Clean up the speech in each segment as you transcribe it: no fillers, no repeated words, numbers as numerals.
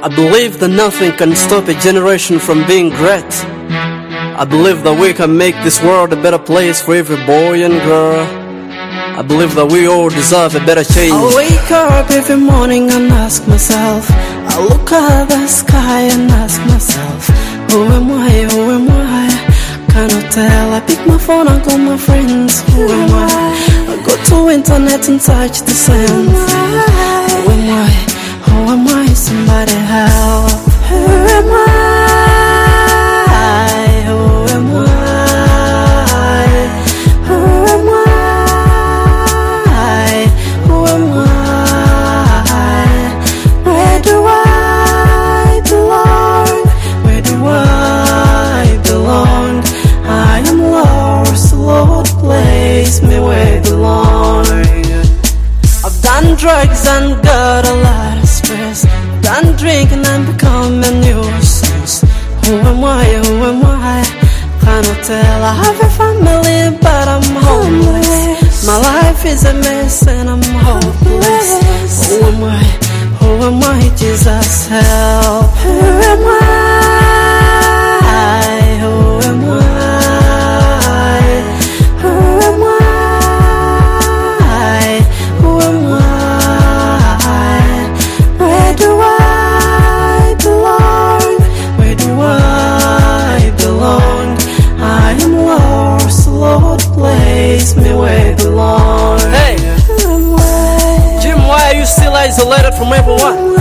I believe that nothing can stop a generation from being great. I believe that we can make this world a better place for every boy and girl. I believe that we all deserve a better change. I wake up every morning and ask myself, I look at the sky and ask myself, who am I, who am I? Cannot tell. I pick my phone and call my friends, who am I? I go to internet and touch the same thing. Who am I, who am I? Somebody help. Who am I? Who am I? Who am I? Who am I? Where do I belong? Where do I belong? I am lost, Lord, place me where I belong. I've done drugs and got a lot of stress, done drinking and become a nuisance. Who am I, who am I? Cannot tell. I have a family but I'm homeless. My life is a mess and I'm hopeless. Who am I, who am I? Jesus help. Who am I? Who am I? Who am I? Who am I? Where do I belong? Where do I belong? I am lost, Lord, place me where I belong. Hey, Jim, why are you still isolated from everyone?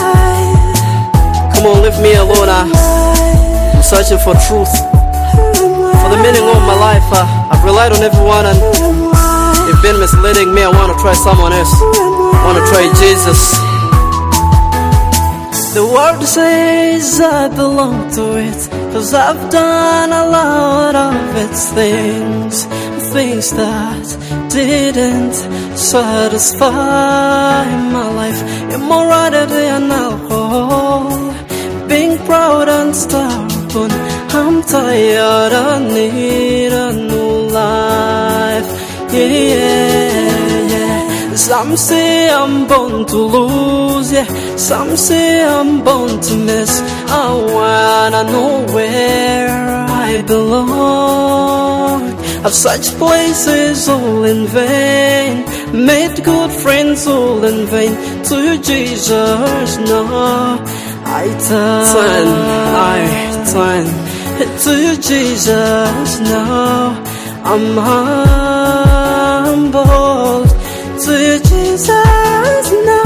Come on, leave me alone. I'm searching for truth. For the meaning of my life, I've relied on everyone and they've been misleading me. I want to try someone else. I want to try Jesus. The world says I belong to it, 'cause I've done a lot of its things, things that didn't satisfy my life. Immorality and alcohol, being proud and stubborn. I'm tired, I need a new life. Yeah. Some say I'm born to lose, yeah. Some say I'm born to miss. I wanna know where I belong. I've searched places all in vain, made good friends all in vain. To you, Jesus, no, I turn. To you, Jesus, no, I'm humbled. To you, Jesus, no.